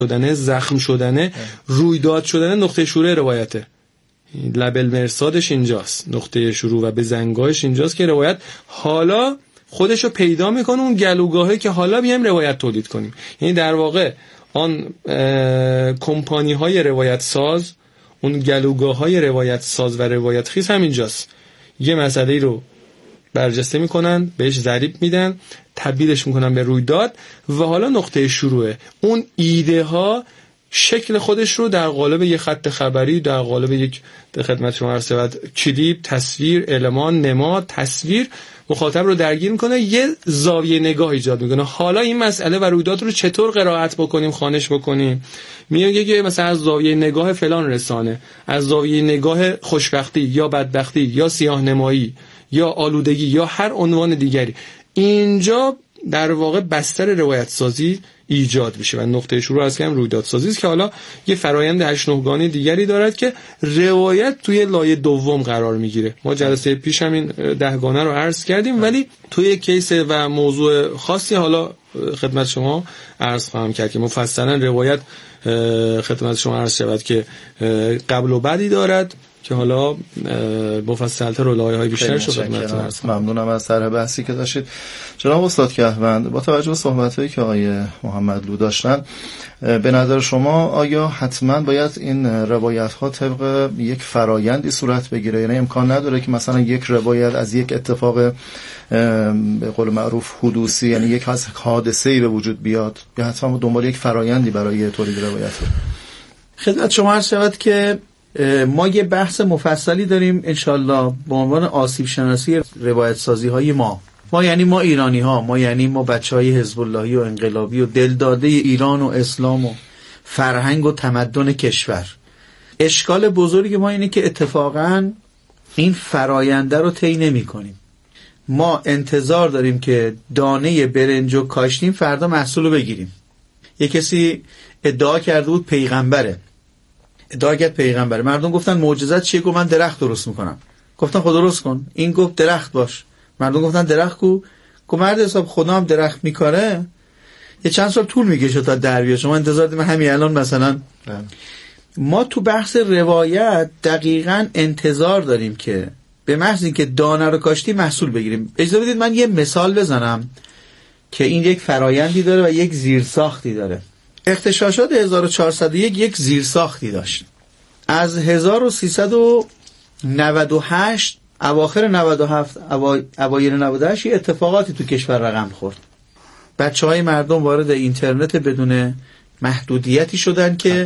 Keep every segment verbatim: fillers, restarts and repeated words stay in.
شدنه، زخم شدنه، رویداد شدنه نقطه شروع روایته. لبل مرصادش اینجاست، نقطه شروع و به زنگاهش اینجاست که روایت حالا خودشو پیدا میکنه، اون گلوگاهی که حالا بیایم روایت تولید کنیم. یعنی در واقع آن کمپانی های روایت ساز، اون گلوگاه های روایت ساز و روایت خیز همینجاست. یه مسئله رو برجسته میکنن، بهش ضریب میدن، تبدیلش میکنن به رویداد و حالا نقطه شروعه. اون ایده ها شکل خودش رو در قالب یک خط خبری، در قالب یک خدمت شما عرض شود کلیپ، تصویر، المان، نماد، تصویر مخاطب رو درگیر میکنه، یه زاویه نگاه ایجاد میکنه. حالا این مسئله و رویداد رو چطور قرائت بکنیم، خوانش بکنیم؟ میگه که مثلا از زاویه نگاه فلان رسانه، از زاویه نگاه خوشبختی یا بدبختی یا سیاه نمایی یا آلودگی یا هر عنوان دیگری. اینجا در واقع بستر روایت سازی ایجاد میشه و نقطه شروع از کم رویداد سازی است که حالا یه فرایند هشت نه گانه دیگری دارد که روایت توی لایه دوم قرار میگیره. ما جلسه پیش هم این ده گانه رو عرض کردیم، ولی توی یک کیس و موضوع خاصی حالا خدمت شما عرض خواهم کرد که مفصلا روایت خدمت شما عرض شود که قبل و بعدی دارد که حالا مفصل‌تر و لایه‌های بیشتر شد. خدمتتون ممنونم از طرح بحثی که داشتید جناب استاد کهوند. با توجه به صحبت‌هایی که آقای محمدلو داشتن، به نظر شما آیا حتما باید این روایت‌ها طبق یک فرایندی صورت بگیره؟ یعنی امکان نداره که مثلا یک روایت از یک اتفاق به قول معروف حدوثی، یعنی یک حادثه‌ای به وجود بیاد، یا حتما دنبال یک فرایندی برای تولید روایت؟ خدمت شما عرض شود که ما یه بحث مفصلی داریم انشالله به عنوان آسیب شناسی روایت سازی های ما. ما یعنی ما ایرانی ها، ما یعنی ما بچه های حزب اللهی و انقلابی و دلداده ایران و اسلام و فرهنگ و تمدن کشور. اشکال بزرگ ما اینه که اتفاقا این فراینده رو طی نمی کنیم. ما انتظار داریم که دانه برنج رو کاشتیم فردا محصول رو بگیریم. یه کسی ادعا کرده بود پیغمبره، ادعا کرد پیغمبره. مردم گفتن معجزت چیه؟ گفت من درخت درست میکنم. گفتن خود درست کن. این گفت درخت باش. مردم گفتن درخت کو؟ گفت مرد حساب خدا هم درخت میکاره، یه چند سال طول میکشه تا در بیاد. شما انتظار دارید همین الان مثلا بله. ما تو بحث روایت دقیقاً انتظار داریم که به محض اینکه دانه رو کاشتی محصول بگیریم. اجازه بدید من یه مثال بزنم که این یک فرایندی داره و یک زیرساختی داره. اغتشاشات هزار و چهارصد و یک یک زیرساختی داشت. از هزار و سیصد و نود و هشت اواخر نود و هفت اوایل نود و هشت اتفاقاتی تو کشور رقم خورد. بچهای مردم وارد اینترنت بدون محدودیتی شدن که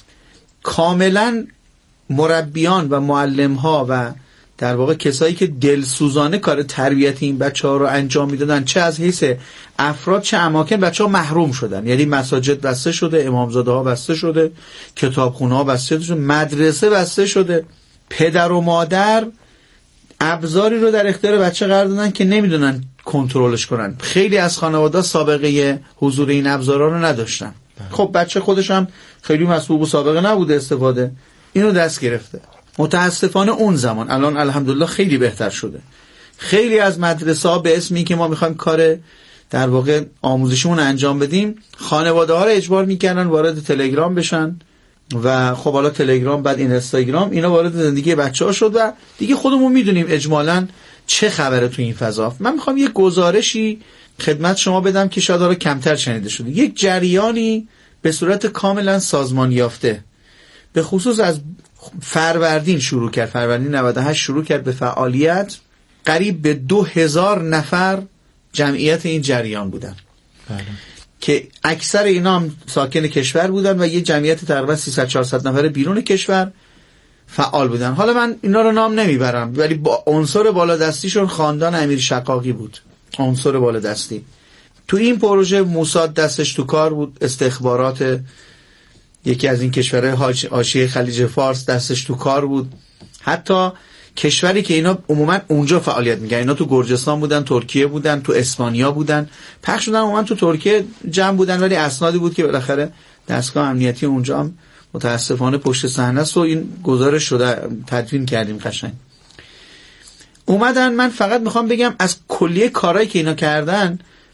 کاملا مربیان و معلم‌ها و در واقع کسایی که دلسوزانه کار تربیت این بچه‌ها رو انجام میدادن، چه از حیث افراد چه اماکن، بچه‌ها محروم شدن. یعنی مساجد بسته شده، امامزاده‌ها بسته شده، کتابخونه‌ها بسته شده، مدرسه بسته شده. پدر و مادر ابزاری رو در اختیار بچه قرار دادن که نمیدونن کنترلش کنن. خیلی از خانواده‌ها سابقه حضور این ابزارا رو نداشتن. خب بچه خودش هم خیلی مسبوق و سابقه نبوده استفاده، اینو دست گرفته. متاسفانه اون زمان، الان الحمدلله خیلی بهتر شده. خیلی از مدرسه ها به اسم این که ما میخوایم کار در واقع آموزشیمون انجام بدیم، خانواده ها رو اجبار میکنن وارد تلگرام بشن و خب حالا تلگرام بعد این اینستاگرام، اینا وارد زندگی بچه ها شد و دیگه خودمون میدونیم اجمالاً چه خبره تو این فضا. من میخوام یه گزارشی خدمت شما بدم که شاید حالا کمتر شنیده شده. یک جریانی به صورت کاملا سازمان یافته به خصوص از فروردین شروع کرد، فروردین نود و هشت شروع کرد به فعالیت. قریب به دو هزار نفر جمعیت این جریان بودن بله. که اکثر اینا هم ساکن کشور بودن و یه جمعیت تقریبا سیصد چهارصد نفر بیرون کشور فعال بودن. حالا من اینا رو نام نمیبرم، ولی با عنصر بالادستیشون خاندان امیر شقاقی بود. عنصر بالادستی تو این پروژه موساد دستش تو کار بود، استخبارات یکی از این کشورهای حاشیه خلیج فارس دستش تو کار بود. حتی کشوری که اینا عموما اونجا فعالیت میکنن، اینا تو گرجستان بودن، ترکیه بودن، تو اسپانیا بودن، پخش شدن عموما تو ترکیه جمع بودن، ولی اسنادی بود که بالاخره دستگاه امنیتی اونجا هم متاسفانه پشت صحنه است و این گزارش شده، تدوین کردیم قشنگ. اومدن. من فقط میخوام بگم از کلیه کارهایی که اینا کردن،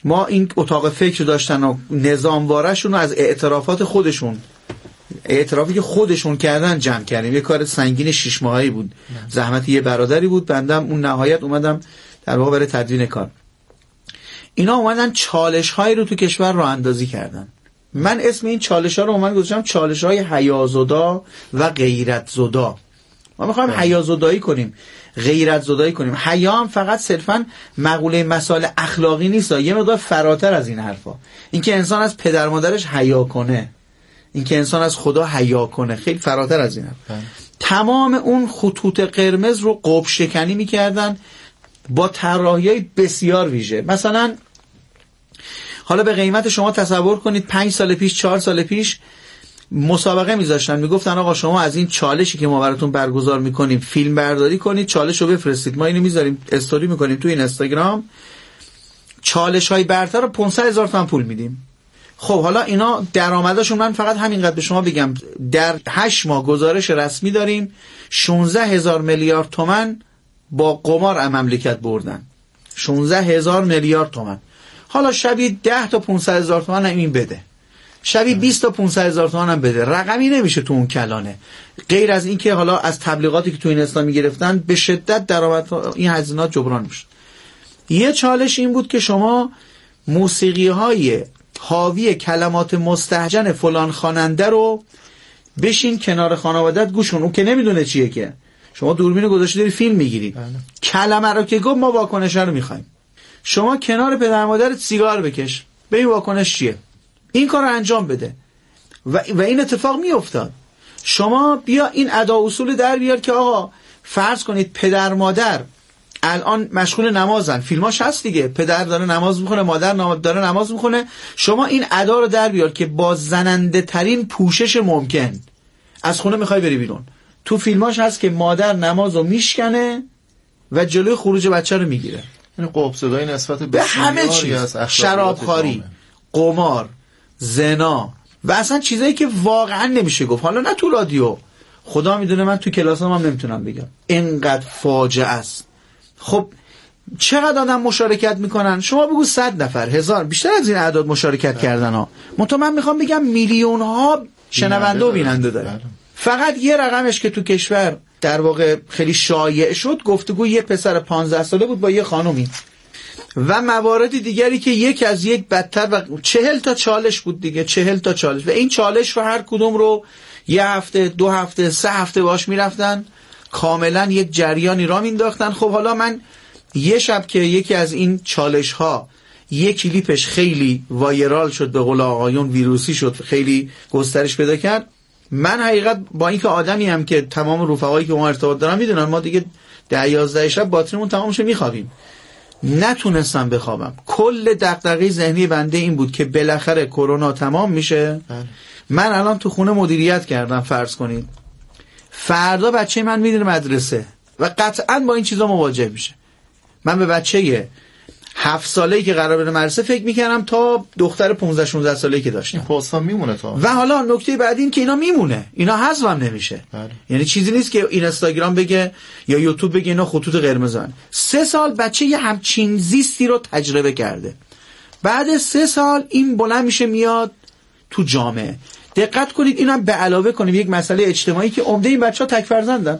ما این اتاق فکر داشتن و نظاموارشون رو از اعترافات خودشون، اعترافی که خودشون کردن جمع کردیم. یه کار سنگین شش ماهه‌ای بود، زحمت یه برادری بود، بندم اون نهایت اومدم در واقع برای تدوین کار. اینا اومدن چالش هایی رو تو کشور راه اندازی کردن. من اسم این چالش ها رو اومدم گذاشتم چالش های حیازدا و غیرت زدا. ما میخوایم حیازدایی کنیم، غیرت زدایی کنیم. حیا هم فقط صرفا مقوله مسائل اخلاقی نیست، یه مقدار فراتر از این حرفا. اینکه انسان از پدر مادرش حیا کنه، اینکه انسان از خدا حیا کنه، خیلی فراتر از این حرف. تمام اون خطوط قرمز رو قاب شکنی میکردن با طراحی‌های بسیار ویژه. مثلا حالا به قیمت شما تصور کنید پنج سال پیش، چهار سال پیش مسابقه میذاشتن، میگفتن آقا شما از این چالشی که ما براتون برگزار میکنیم فیلم برداری کنید، چالش رو بفرستید، ما اینو میذاریم استوری میکنیم تو این اینستاگرام، چالش های برتر رو پانصد هزار تومان پول میدیم. خب حالا اینا درآمدشون، من فقط همینقدر به شما بگم، در هشت ماه گزارش رسمی داریم شانزده هزار میلیارد تومان با قمار مملکت بردن. شانزده هزار میلیارد تومان. حالا شبیه ده تا پانصد هزار تومان هم این بده، شبیه بیست تا پانصد هزار تومان هم بده، رقمی نمیشه تو اون کلانه. غیر از این که حالا از تبلیغاتی که تو این اسلامی گرفتن به شدت درآمد این هزینات جبران میشه. یه چالش این بود که شما موسیقی های حاوی کلمات مستهجن فلان خواننده رو بشین کنار خانوادت گوش کن. اون که نمیدونه چیه، که شما دوربین گذاشتی داری فیلم میگیری، کلمه رو که گفت ما واکنش رو میخوایم. شما کنار پدر مادرت سیگار بکش، ببین واکنش چیه. این کار رو انجام بده و, و این اتفاق میافتاد. شما بیا این ادا اصول در بیار که آقا فرض کنید پدر مادر الان مشغول نمازن، فیلماش هست دیگه، پدر داره نماز میخونه، مادر داره نماز میخونه. شما این ادا رو در بیار که با زننده ترین پوشش ممکن از خونه میخوای بری بیرون. تو فیلماش هست که مادر نماز رو میشکنه و جلوی خروج بچه رو میگیره. یعنی قاب صدای نسبت به همه چیز، شرابخواری، قمار، زنا و اصلا چیزایی که واقعا نمیشه گفت. حالا نه تو رادیو، خدا میدونه من تو کلاسام هم نمیتونم بگم، اینقدر فاجعه است. خب چقدر آدم مشارکت میکنن؟ شما بگو صد نفر، هزار، بیشتر از این اعداد مشارکت کردن ها. منتها من میخوام بگم میلیون ها شنونده و بیننده داره. فقط یه رقمش که تو کشور در واقع خیلی شایع شد، گفتگو یه پسر پانزده ساله بود با یه خانومی و مواردی دیگری که یک از یک بدتر و چهل تا چالش بود دیگه، چهل تا چالش. و این چالش رو هر کدوم رو یه هفته، دو هفته، سه هفته باش میرفتن، کاملا یک جریانی را مینداختن. خب حالا من یه شب که یکی از این چالش ها یک کلیپش خیلی وایرال شد، به قول آقایون ویروسی شد، خیلی گسترش پیدا کرد، من حقیقت با اینکه آدمی هم که تمام رفقایی که ما ارتباط دارم میدونن ما دیگه ده یازده شب باتریمون تمامشه میخوابیم، نتونستم بخوابم. کل دغدغه ذهنی بنده این بود که بالاخره کرونا تمام میشه. من الان تو خونه مدیریت کردم، فرض کنید فردا بچه من میره مدرسه و قطعا با این چیزا مواجه میشه. من به بچه هفت ساله‌ای که قرار بره مدرسه فکر میکردم تا دختر پانزده شانزده ساله‌ای که داشتم. این پاسا میمونه تا. و حالا نکته بعدی این که اینا میمونه، اینا حذفم نمیشه. بله. یعنی چیزی نیست که این اینستاگرام بگه یا یوتیوب بگه اینا خطوط قرمزن. سه سال بچه یه همچین زیستی رو تجربه کرده. بعد سه سال این بلند میشه میاد تو جامعه. دقت کنید اینا به علاوه کنیم یک مسئله اجتماعی که عمده این بچه‌ها تک فرزندن.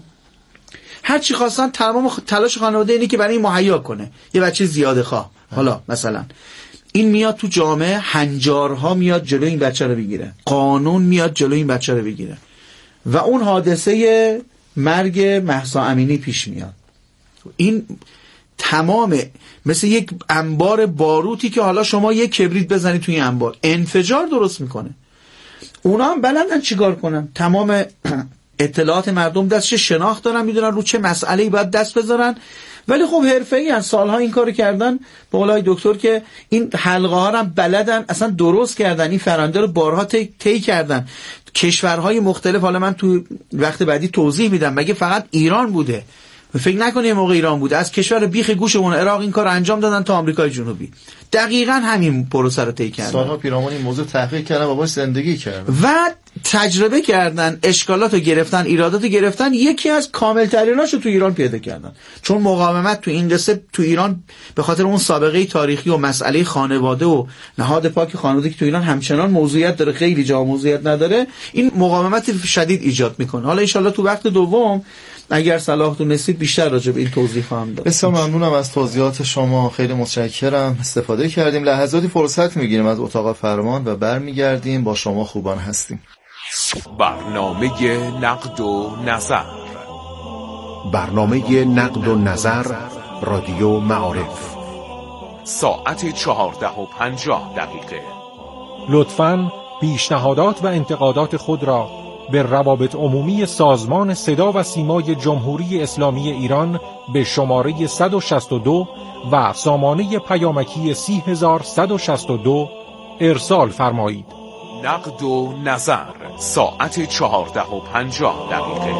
هر چی خواستن تمام تلاش خانواده اینه که برای این مهیا کنه یه بچه زیاده خواه. حالا مثلا این میاد تو جامعه، هنجارها میاد جلوی این بچه رو بگیره، قانون میاد جلوی این بچه رو بگیره و اون حادثه مرگ مهسا امینی پیش میاد. این تمام مثل یک انبار باروتی که حالا شما یک کبریت بزنید توی این انبار انفجار درست میکنه. اونا هم بلدن چیکار کنن، تمام اطلاعات مردم دستش، شناخت دارن، میدونن رو چه مسئله‌ای باید دست بذارن. ولی خب حرفه‌ای ان، سالها این کارو کردن. به قولای دکتر که این حلقه ها هم بلدن، اصلا درست کردن، این فرآیند رو بارها طی تی کردن. کشورهای مختلف، حالا من تو وقت بعدی توضیح میدم، مگه فقط ایران بوده؟ فکر نکنی یه موقع ایران بود از کشور بیخ گوشمون عراق این کار انجام دادن تا آمریکای جنوبی، دقیقاً همین پروسه رو طی کردن. سالها پیرامون این موضوع تحقیق کردن و باش زندگی کردن و تجربه کردن، اشکالات رو گرفتن، ایرادات رو گرفتن، یکی از کامل تریناشو تو ایران پیدا کردن. چون مقاومت تو این قصه تو ایران به خاطر اون سابقه تاریخی و مسئله خانواده و نهاد پاک خانواده که تو ایران همچنان موضوعیت داره، خیلی جا موضوعیت نداره، این مقاومت شدید ایجاد میکنه. حالا ان شاءالله تو وقت دوم اگر صلاح دونستید بیشتر راجع به این توضیح خواهم داد. بسیار ممنونم از توضیحات شما، خیلی متشکرم، استفاده کردیم. لحظاتی فرصت میگیریم از اتاق فرمان و برمیگردیم. با شما خوبان هستیم. برنامه نقد و نظر، برنامه نقد و نظر رادیو معارف، ساعت چهارده و پنجاه دقیقه. لطفاً پیشنهادات و انتقادات خود را به روابط عمومی سازمان صدا و سیمای جمهوری اسلامی ایران به شماره صد و شصت و دو و سامانه پیامکی سی هزار صد و شصت و دو ارسال فرمایید. نقد و نظر، ساعت چهارده و پنجاه دقیقه.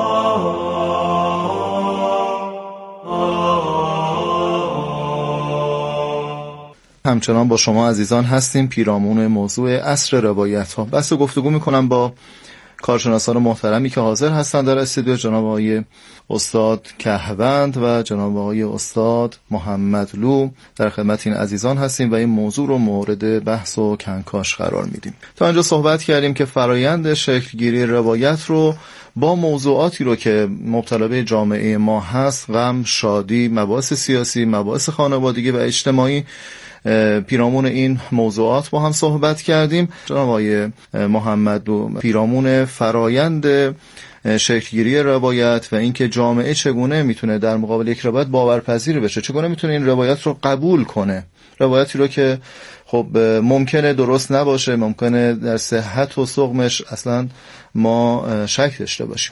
همچنان با شما عزیزان هستیم پیرامون موضوع عصر روایت ها. بحث و گفتگو میکنم با کارشناسان محترمی که حاضر هستند در استودیو، جناب آقای استاد کهوند و جناب آقای استاد محمدلو. در خدمت این عزیزان هستیم و این موضوع رو مورد بحث و کنکاش قرار میدیم. تا اینجا صحبت کردیم که فرایند شکلگیری روایت رو با موضوعاتی رو که مبتلا به جامعه ما هست، غم، شادی، مباحث سیاسی، مباحث خانوادگی و اجتماعی، پیرامون این موضوعات با هم صحبت کردیم. جناب آقای محمدلو، پیرامون فرایند شکلگیری روایت و اینکه جامعه چگونه میتونه در مقابل یک روایت باورپذیر بشه، چگونه میتونه این روایت رو قبول کنه، روایتی رو که خب ممکنه درست نباشه، ممکنه در صحت و سقمش اصلا ما شک داشته باشیم.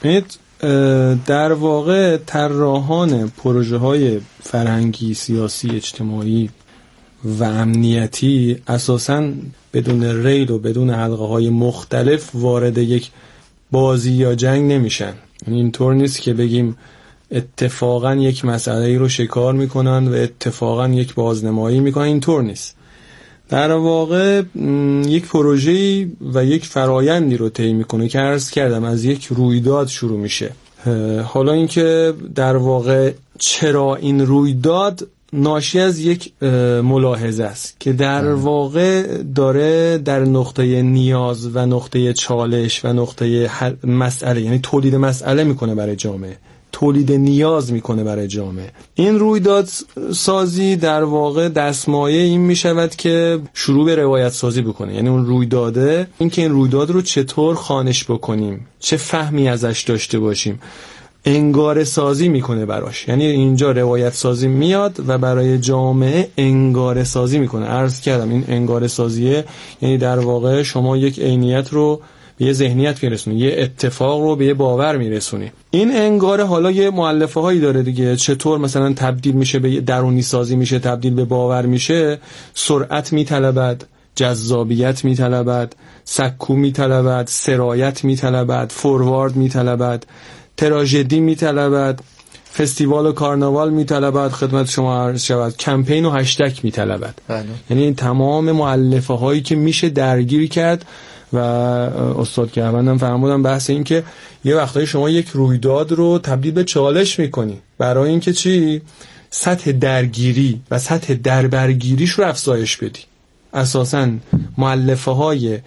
در واقع طراحان پروژه های فرهنگی، سیاسی، اجتماعی و امنیتی اساساً بدون ریل و بدون حلقه های مختلف وارد یک بازی یا جنگ نمیشن. اینطور نیست که بگیم اتفاقاً یک مسئله رو شکار میکنن و اتفاقاً یک بازنمایی میکنن، اینطور نیست. در واقع یک پروژه‌ای و یک فرایندی رو طی میکنه که عرض کردم از یک رویداد شروع میشه. حالا اینکه در واقع چرا این رویداد ناشی از یک ملاحظه است که در واقع داره در نقطه نیاز و نقطه چالش و نقطه مسئله، یعنی تولید مسئله میکنه برای جامعه، تولید نیاز میکنه برای جامعه. این رویداد سازی در واقع دستمایه این میشود که شروع به روایت سازی بکنه. یعنی اون رویداده، این که این رویداد رو چطور خوانش بکنیم، چه فهمی ازش داشته باشیم، انگاره سازی میکنه براش. یعنی اینجا روایت سازی میاد و برای جامعه انگاره سازی میکنه. عرض کردم این انگاره سازیه، یعنی در واقع شما یک عینیت رو به یه ذهنیت میرسونی، یه اتفاق رو به یه باور میرسونی. این انگاره حالا یه مؤلفه هایی داره دیگه، چطور مثلا تبدیل میشه به درونی سازی میشه، تبدیل به باور میشه. سرعت میطلبد، جذابیت میطلبد، سکو میطلبد، سرایت میطلبد، فوروارد میطلبد، تراژدی میطلبد، فستیوال و کارناوال میطلبد، خدمت شما عرض شود کمپین و هشتگ میطلبد. یعنی این تمام مؤلفه هایی که میشه درگیر کرد. و استاد کهوندم فرمودن بحث این که یه وقتایی شما یک رویداد رو تبدیل به چالش میکنی برای اینکه چی؟ سطح درگیری و سطح دربرگیریش رو افزایش بدی. اساساً مؤلفه های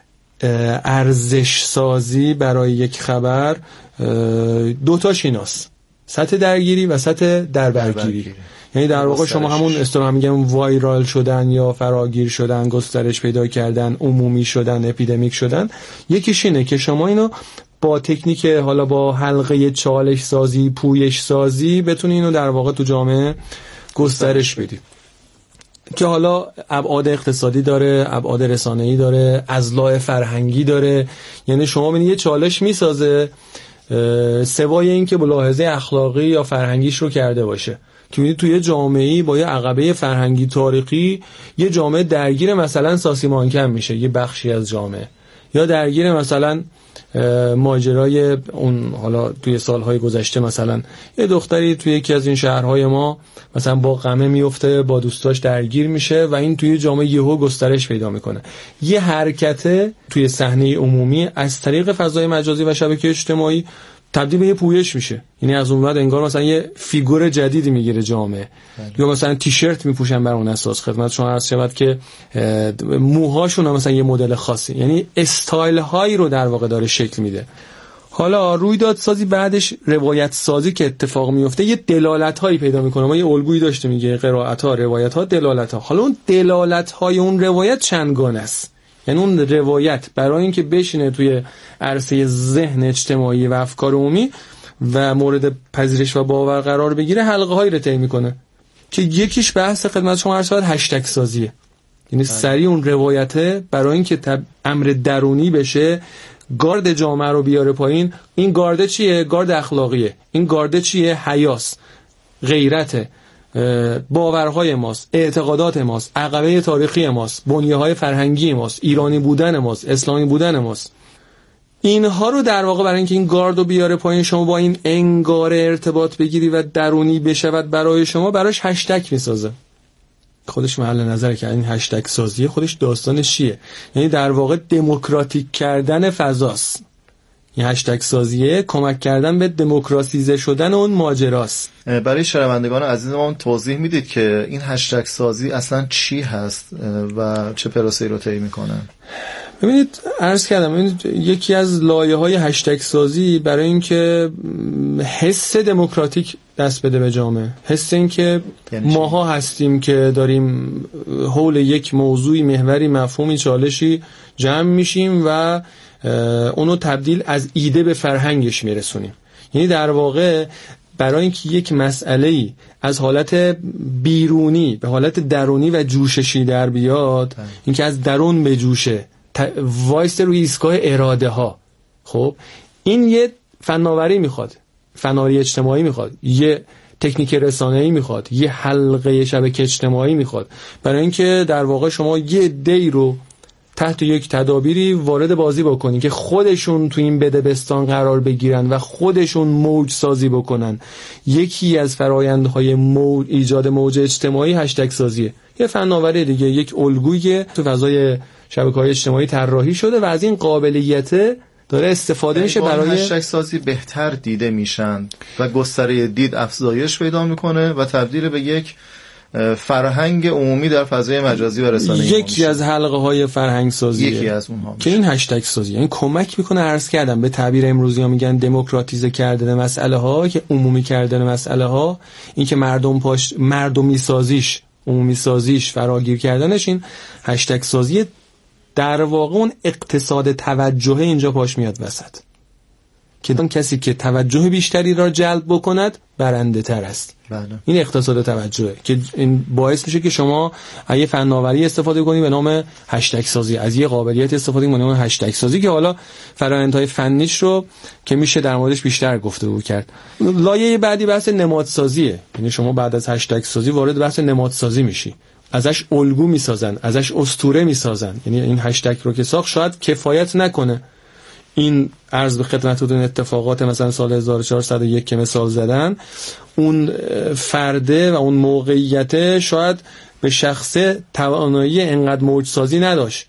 ارزش سازی برای یک خبر دوتاش ایناست، سطح درگیری و سطح دربرگیری. یعنی در واقع شما همون اصطلاح میگم وایرال شدن یا فراگیر شدن، گسترش پیدا کردن، عمومی شدن، اپیدمیک شدن، یکیش اینه که شما اینو با تکنیک، حالا با حلقه چالش سازی، پویش سازی بتونی اینو در واقع تو جامعه گسترش بدی که حالا ابعاد اقتصادی داره، ابعاد رسانه‌ای داره، اضلاع فرهنگی داره. یعنی شما ببینید یه چالش میسازه سوای این که ملاحظه اخلاقی یا فرهنگیش رو کرده باشه، که می‌بینید توی جامعه‌ای با یه عقبه فرهنگی تاریخی یه جامعه درگیر مثلا ساسی مانکن میشه، یه بخشی از جامعه، یا درگیر مثلا ماجرای اون حالا توی سالهای گذشته مثلا یه دختری توی یکی از این شهرهای ما مثلا با قمه میفته، با دوستاش درگیر میشه و این توی جامعه یهو گسترش پیدا میکنه. یه حرکت توی صحنه عمومی از طریق فضای مجازی و شبکه اجتماعی تبدیل به یه پویش میشه. یعنی از اون بعد انگار مثلا یه فیگور جدیدی میگیره جامعه. یا مثلا تیشرت میپوشن بر اون اساس. خدمت شما عرض شود که موهاشون هم مثلا یه مدل خاصی، یعنی استایل هایی رو در واقع داره شکل میده. حالا رویداد سازی بعدش روایت سازی که اتفاق میفته یه دلالت هایی پیدا میکنه. ما یه الگویی داشته میگه قرائت ها، روایت ها، دلالت ها. حالا اون دلالت های اون روایت چندگانه است. یعنی اون روایت برای اینکه بشینه توی عرصه ذهن اجتماعی و افکار عمومی و مورد پذیرش و باور قرار بگیره حلقه هایی رو طی میکنه که یکیش بحث خدمت شما عرض شد هشتگ سازیه. یعنی سریع اون روایته برای اینکه امر درونی بشه گارد جامعه رو بیاره پایین. این گارد چیه؟ گارد اخلاقیه. این گارد چیه؟ حیاس، غیرت، باورهای ماست، اعتقادات ماست، عقبه تاریخی ماست، بنیه‌های فرهنگی ماست، ایرانی بودن ماست، اسلامی بودن ماست. اینها رو در واقع برای اینکه این گارد رو بیاره پایین شما با این انگار ارتباط بگیری و درونی بشود برای شما، براش هشتگ میسازه. خودش محل نظره که این هشتگ سازی خودش داستانش چیه؟ یعنی در واقع دموکراتیک کردن فضاست. این هشتگ سازیه کمک کردن به دموکراسیزه شدن اون ماجراست. برای شنوندگان عزیزمون توضیح میدید که این هشتگ سازی اصلا چی هست و چه پروسه‌ای رو طی میکنه؟ ببینید عرض کردم ببینید یکی از لایه‌های هشتگ سازی برای اینکه حس دموکراتیک دست بده به جامعه، حس این که یعنی ماها هستیم که داریم حول یک موضوعی، محوری، مفهومی، چالشی جمع میشیم و اونو تبدیل از ایده به فرهنگش میرسونیم. یعنی در واقع برای اینکه یک مسئله‌ای از حالت بیرونی به حالت درونی و جوششی در بیاد، اینکه از درون به جوشه وایس روی ایستگاه اراده ها، خب این یه فناوری میخواد، فناوری اجتماعی میخواد، یه تکنیک رسانه‌ای میخواد، یه حلقه شبکه اجتماعی میخواد، برای اینکه در واقع شما یه دی رو تحت یک تدابیری وارد بازی بکنین که خودشون تو این بدبستان قرار بگیرن و خودشون موج سازی بکنن. یکی از فرایندهای موج، ایجاد موج اجتماعی هشتگ سازیه. یه فناوری دیگه، یک الگویی تو فضای شبکه‌های اجتماعی طراحی شده و از این قابلیت داره استفاده میشه برای هشتگ سازی بهتر دیده میشن و گستره دید افزایش پیدا میکنه و تبدیل به یک فرهنگ عمومی در فضای مجازی و رسانه‌ای یکی از حلقه های فرهنگ سازیه، یکی از اونها که این هشتگ سازی یعنی کمک میکنه. عرض کردم به تعبیر امروزی ها میگن دموکراتیزه کردن مسئله ها، که عمومی کردن مسئله ها، این که مردم پاش مردمی سازیش، عمومی سازیش، فراگیر کردنش، این هشتگ سازی در واقع اون اقتصاد توجه اینجا پاش میاد وسط، که اون کسی که توجه بیشتری را جلب بکند برنده تر است. بله. این اقتصاد توجهه که این باعث میشه که شما از یه فناوری استفاده کنید به نام هشتگ سازی، از یه قابلیت استفاده کنید به نام هشتگ سازی که حالا فرآیندهای فنیش رو که میشه در موردش بیشتر گفتگو کرد. لایه بعدی بحث نمادسازیه. یعنی شما بعد از هشتگ سازی وارد بحث نمادسازی میشی، ازش الگو میسازن، ازش اسطوره میسازن. یعنی این هشتگ رو که ساخت شاید کفایت نکنه. این عرض به خدمتتون اتفاقات مثلا سال هزار و چهارصد و یک که مثال زدن، اون فرده و اون موقعیت شاید به شخصه توانایی انقدر موج سازی نداشت،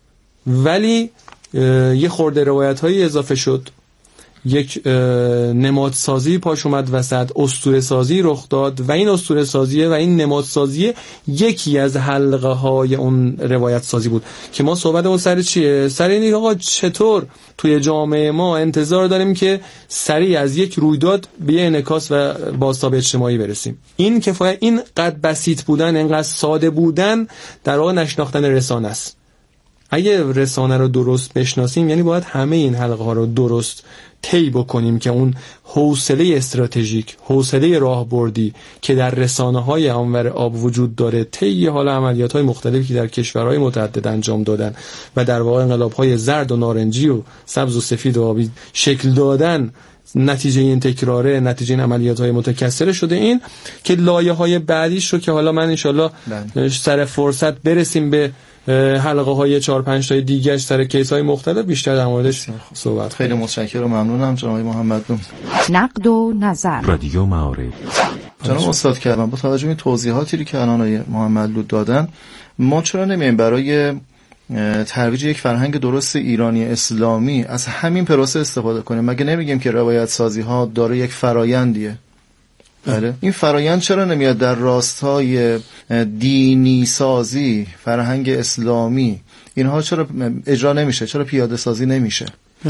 ولی یه خورده روایت هایی اضافه شد، یک نمادسازی پاش اومد وسط، اسطوره سازی رخ داد و این اسطوره سازیه و این نمادسازی یکی از حلقه های اون روایت سازی بود که ما صحبت اون سر چیه؟ سر اینه آقا چطور توی جامعه ما انتظار داریم که سریع از یک رویداد به یه انعکاس و بازتاب اجتماعی برسیم. این کفایت، این قد بسیط بودن، اینقدر ساده بودن در واقع نشناختن رسانه است. اگه رسانه رو درست بشناسیم یعنی باید همه این حلقه ها رو درست طی بکنیم که اون حوصله استراتژیک، حوصله راهبردی که در رسانه‌های آنور آب وجود داره، طی حال عملیات‌های مختلفی که در کشورهای متعدد انجام دادن و در واقع انقلاب‌های زرد و نارنجی و سبز و سفید و آبی شکل دادن، نتیجه این تکراره، نتیجه این عملیات‌های متکثر شده. این که لایه‌های بعدیش رو که حالا من انشالله سر فرصت برسیم به حلقه های چهار پنج تای دیگه سر کیس های مختلف بیشتر در موردش صحبت. خیلی متشکرم و ممنونم جناب محمد لو. نقد و نظر رادیو معارف. جناب استاد کردم با توجه به توضیحاتی که الان آقای محمد لو دادن، ما چرا نمیایم برای ترویج یک فرهنگ درست ایرانی اسلامی از همین پروسه استفاده کنیم؟ مگه نمیگیم که روایت سازی ها داره یک فرایندیه؟ بله. این فرایند چرا نمیاد در راستای دینی سازی، فرهنگ اسلامی، اینها چرا اجرا نمیشه؟ چرا پیاده سازی نمیشه؟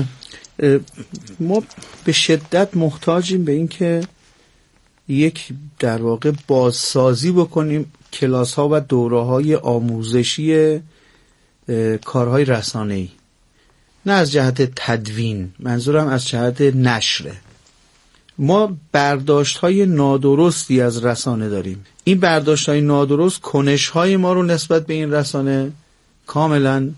ما به شدت محتاجیم به این که یک در واقع بازسازی بکنیم کلاس ها و دوره های آموزشی کارهای رسانه‌ای، نه از جهت تدوین، منظورم از جهت نشره. ما برداشت های نادرستی از رسانه داریم. این برداشت های نادرست کنش های ما رو نسبت به این رسانه کاملا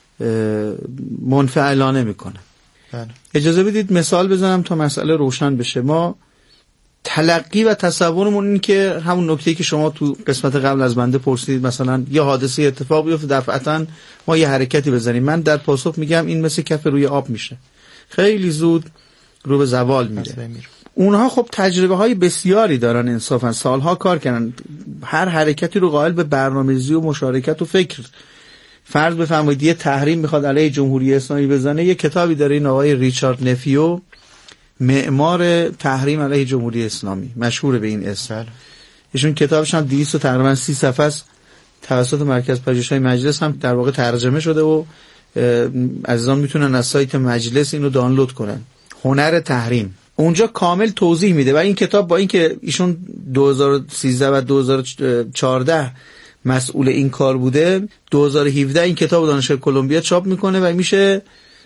منفعلانه میکنه. اجازه بدید مثال بزنم تا مسئله روشن بشه. ما تلقی و تصورمون این که همون نکته‌ای که شما تو قسمت قبل از بنده پرسیدید، مثلا یه حادثه اتفاق بیفته دفعتاً ما یه حرکتی بزنیم، من در پاسخ میگم این مثل کف روی آب میشه، خیلی زود رو به زوال میره. اونها خب تجربه های بسیاری دارن، انصافا سالها کار کردن، هر حرکتی رو قائل به برنامه‌ریزی و مشارکت و فکر. فرض بفرمایید یه تحریم میخواد علیه جمهوری اسلامی بزنه، یه کتابی داره این آقای ریچارد نفیو، معمار تحریم علیه جمهوری اسلامی، مشهور به این اسم. ایشون کتابش هم دویست و تقریبا سی صفحه است، توسط مرکز پژوهش‌های مجلس هم در واقع ترجمه شده و عزیزان میتونن از سایت مجلس اینو دانلود کنن. هنر تحریم اونجا کامل توضیح میده و این کتاب با اینکه ایشون دو هزار و سیزده و دو هزار و چهارده مسئول این کار بوده، دو هزار و هفده این کتاب دانشگاه کلمبیا چاپ میکنه و میشه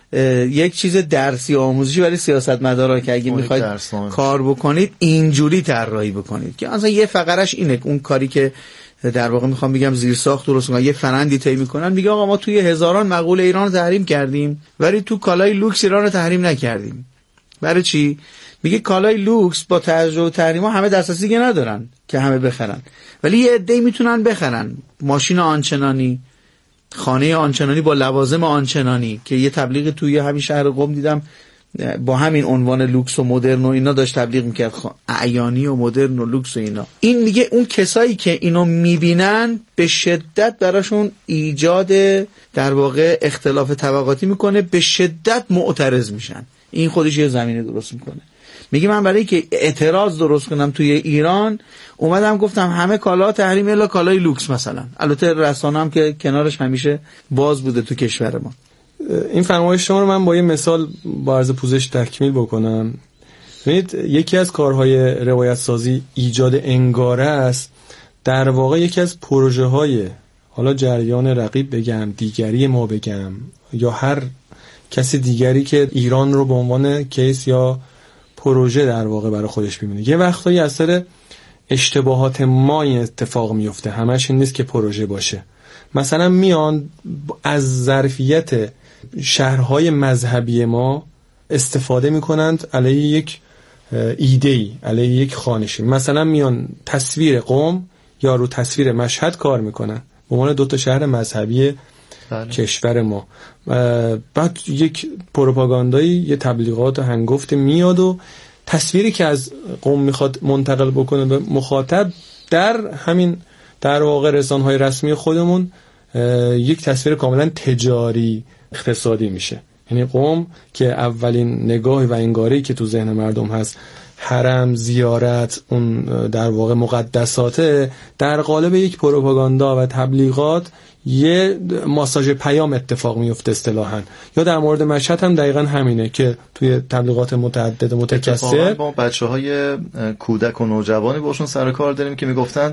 یک چیز درسی آموزشی برای سیاستمدارا که اگه میخواید کار بکنید اینجوری طراحی بکنید که اصلا یه فقرش اینه. اون کاری که در واقع میخوام بگم زیرساخت درست کنن، یه فرندی طی میکنن، میگه آقا ما توی هزاران مقوله ایران رو تحریم کردیم ولی تو کالای لوکس ایران رو تحریم نکردیم. برای چی؟ میگه کالای لوکس با تجربه و تحریم ها همه دسترسی دیگه ندارن که همه بخرن، ولی یه عده‌ای میتونن بخرن. ماشین آنچنانی، خانه آنچنانی با لوازم آنچنانی، که یه تبلیغ توی همین شهر قم دیدم با همین عنوان لوکس و مدرن و اینا داشت تبلیغ میکرد، اعیانی و مدرن و لوکس و اینا. این میگه اون کسایی که اینو میبینن به شدت براشون ایجاد در واقع اختلاف طبقاتی میکنه، به شدت معترض میشن. این خودش یه زمینه درست میکنه. میگه من برای که اعتراض درست کنم توی ایران اومدم گفتم همه کالا تحریم الا کالای لوکس مثلا. البته رسانه هم که کنارش همیشه باز بوده تو کشور ما. این فرمایش شما رو من با یه مثال با عرض پوزش تکمیل بکنم. ببینید یکی از کارهای روایت سازی ایجاد انگاره است. در واقع یکی از پروژه های، حالا جریان رقیب بگم، دیگری ما بگم، یا هر کسی دیگری که ایران رو به عنوان کیس یا پروژه در واقع برای خودش می‌بینه، یه وقتایی اثر اشتباهات ما این اتفاق میفته. همش این نیست که پروژه باشه. مثلا میان از ظرفیت شهرهای مذهبی ما استفاده میکنند علیه یک ایده‌ای، علیه یک خوانشی. مثلا میان تصویر قم یا رو تصویر مشهد کار میکنن به عنوان دو تا شهر مذهبی بله. کشور ما. بعد یک پروپاگاندایی، یه تبلیغات هنگفت میاد و تصویری که از قم میخواد منتقل بکنه به مخاطب در همین در واقع رسانه‌های رسمی خودمون یک تصویر کاملا تجاری اقتصادی میشه. یعنی قم که اولین نگاه و انگاره‌ای که تو ذهن مردم هست حرم، زیارت، اون در واقع مقدساته، در قالب یک پروپاگاندا و تبلیغات یه ماساژ پیام اتفاق میفته اصطلاحاً. یا در مورد مشهد هم دقیقاً همینه که توی تبلیغات متعدد متکثر با بچه‌های کودک و نوجوانی باشون سر کار داریم که میگفتن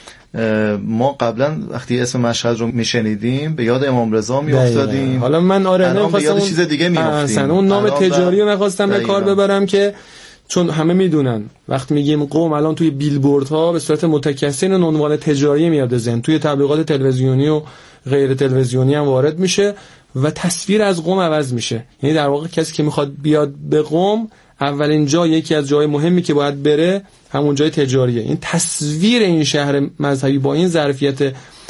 ما قبلا وقتی اسم مشهد رو میشنیدیم به یاد امام رضا میافتادیم، حالا من آره نمیخواستم اون چیز دیگه میافتیم، اون نام تجاری رو میخواستم به کار ببرم که چون همه میدونن وقت میگیم قم الان توی بیلبوردها به صورت متکثر این عنوان تجاری میاد ذهن، توی تبلیغات تلویزیونی و غیر تلویزیونی هم وارد میشه و تصویر از قم عوض میشه. یعنی در واقع کسی که میخواد بیاد به قم اولین جا، یکی از جای مهمی که باید بره همون جای تجاریه. این تصویر این شهر مذهبی با این ظرفیت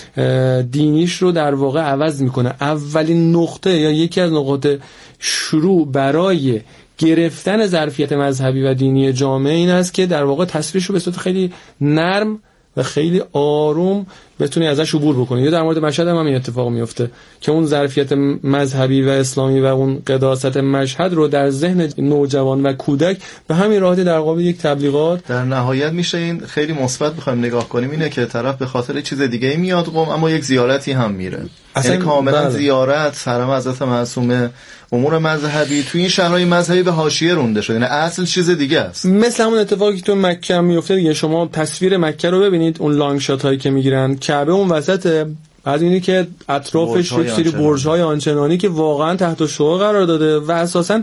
دینیش رو در واقع عوض میکنه. اولین نقطه یا یکی از نقاط شروع برای گرفتن ظرفیت مذهبی و دینی جامعه این است که در واقع تصویرش رو به صورت خیلی نرم و خیلی آروم بتونی ازش عبور بکنی. یا در مورد مشهد هم همین اتفاق میفته که اون ظرفیت مذهبی و اسلامی و اون قداست مشهد رو در ذهن نوجوان و کودک به همین راحتی در قالب یک تبلیغات در نهایت میشه این خیلی مثبت بخوایم نگاه کنیم اینه که طرف به خاطر چیز دیگه میاد قم، اما یک زیارتی هم میره. یعنی کاملا بله. زیارت حرم حضرت معصومه، امور مذهبی توی این شهرهای مذهبی به حاشیه رونده شده، یعنی اصل چیز دیگه است. مثل همون اتفاقی که تو مکه میفته دیگه. شما تصویر مکه رو ببینید، اون لانگ شات هایی که میگیرن، کعبه اون وسطه، بعد اینی که اطرافش یک سری برج‌های آنچنانی که واقعا تحت الشعاع قرار داده و اساساً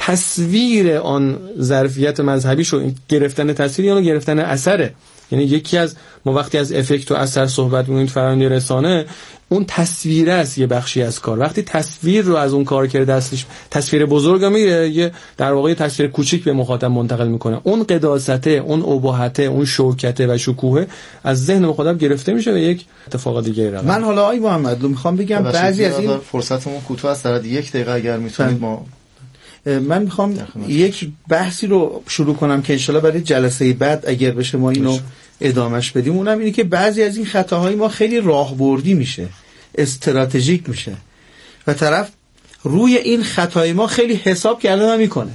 تصویر آن ظرفیت مذهبی شو گرفتن تصویر یا گرفتن اثره. یعنی یکی از ما وقتی از افکت و اثر صحبت می‌کنیم فرآیند رسانه، اون تصویر است یه بخشی از کار. وقتی تصویر رو از اون کارگر دستش تصویر بزرگ میره، یه در واقع تصویر کوچیک به مخاطب منتقل میکنه. اون قداسته، اون ابهته، اون شوکته و شکوه از ذهن مخاطب گرفته میشه و یک اتفاق دیگه رقم. من حالا آقای محمد میخوام بگم بعضی از این فرصتمون کوتاه است، در یک دقیقه اگر میتونید ما من میخوام یک بحثی رو شروع کنم که انشالله برای جلسه بعد اگر بشه ما اینو ادامش بدیم. اونم اینه که بعضی از این خطاهای ما خیلی راهبردی میشه، استراتژیک میشه و طرف روی این خطای ما خیلی حساب کردن میکنه.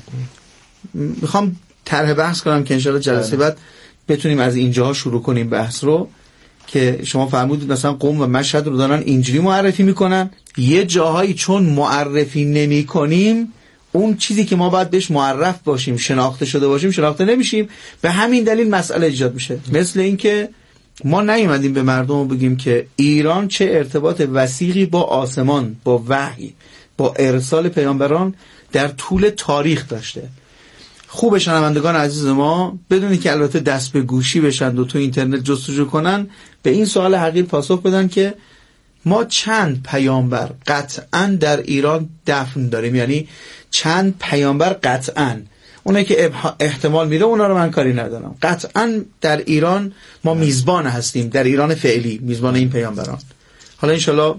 میخوام طرح بحث کنم که انشالله جلسه بعد بتونیم از اینجاها شروع کنیم بحث رو، که شما فرمودید مثلا قم و مشهد رو دارن اینجوری معرفی میکنن، یه جاهایی چون معرفی نمی کنیم اون چیزی که ما باید بهش معرف باشیم، شناخته شده باشیم، شناخته نمیشیم، به همین دلیل مسئله ایجاد میشه. مثل این که ما نیومدیم به مردم بگیم که ایران چه ارتباط وثیقی با آسمان، با وحی، با ارسال پیامبران در طول تاریخ داشته. خوب شنوندگان عزیز ما بدونی که البته دست به گوشی بشن و تو اینترنت جستجو کنن، به این سوال حقیقی پاسخ بدن که ما چند پیامبر قطعاً در ایران دفن داریم. یعنی چند پیامبر قطعاً، اونایی که احتمال میره اونا رو من کاری ندارم، قطعاً در ایران ما میزبان هستیم، در ایران فعلی میزبان این پیامبران. حالا انشالله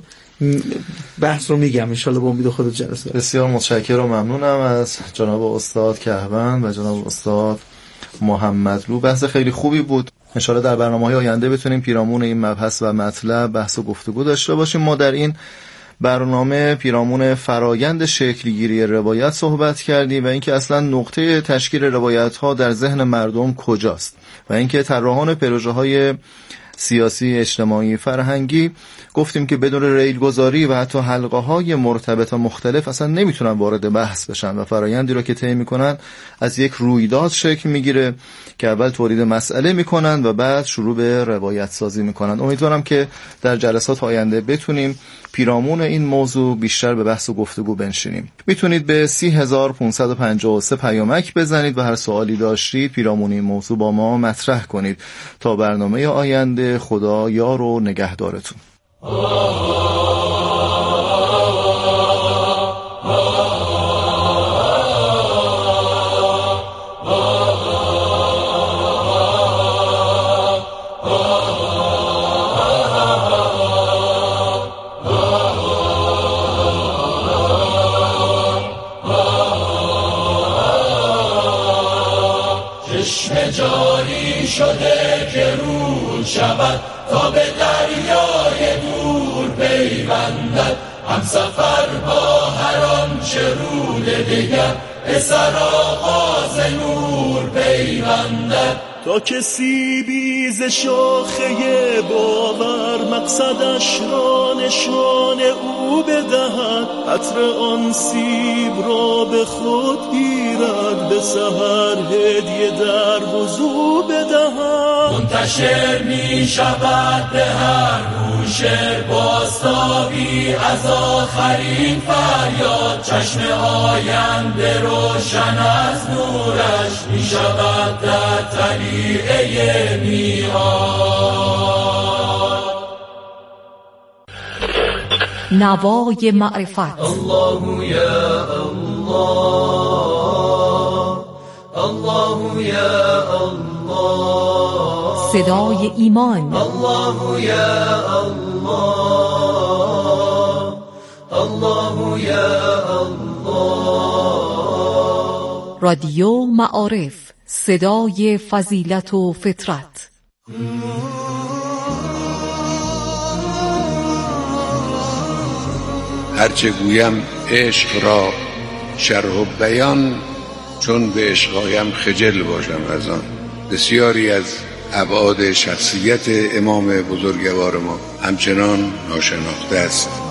بحث رو میگم انشالله با امید خود جلسه. بسیار متشکرم و ممنونم از جناب استاد کهوند و جناب استاد محمدلو. بحث خیلی خوبی بود. انشالله در برنامه‌های آینده بتونیم پیرامون این مبحث و مطلب بحث و گفتگو داشته باشیم. ما در این برنامه پیرامون فرایند شکلگیری روایت صحبت کردیم و اینکه اصلا نقطه تشکیل روایت‌ها در ذهن مردم کجاست و اینکه طراحان پروژه‌های سیاسی، اجتماعی، فرهنگی گفتیم که بدون ریل گذاری و حتی حلقه های مرتبط و مختلف اصلا نمیتونن وارد بحث بشن و فرایندی رو که طی میکنن از یک رویداد شکل میگیره که اول تولید مسئله میکنن و بعد شروع به روایت سازی میکنن. امیدوارم که در جلسات آینده بتونیم پیرامون این موضوع بیشتر به بحث و گفتگو بنشینیم. میتونید به سی هزار و پانصد و پنجاه و سه پیامک بزنید و هر سوالی داشتید پیرامون این موضوع با ما مطرح کنید. تا برنامه آینده، خدا یار و نگهدارتون. چشم جاری شده که رود شود تا به دریای دور پیوندد، هم سفر با هر آنچه رود دگر به سرآغاز نور پیوندد. تا کسی بیز شاخه باور مقصدش را نشان او بدهد، عطر آن سیب را به خود گیرد، به سحر هدیه در وضو بدهد. منتشر می شود به هر گوشه بازتابی از آخرین فریاد، چشم آینده روشن از نورش می شود در طلیعه میعاد. نوای معرفت. الله یا الله، صدای ایمان. الله یا الله، الله یا الله. رادیو معارف، صدای فضیلت و فطرت. هرچه گویم عشق را شرح و بیان، چون به عشقایم خجل باشم از آن. بسیاری از ابعاد شخصیت امام بزرگوار ما همچنان ناشناخته است.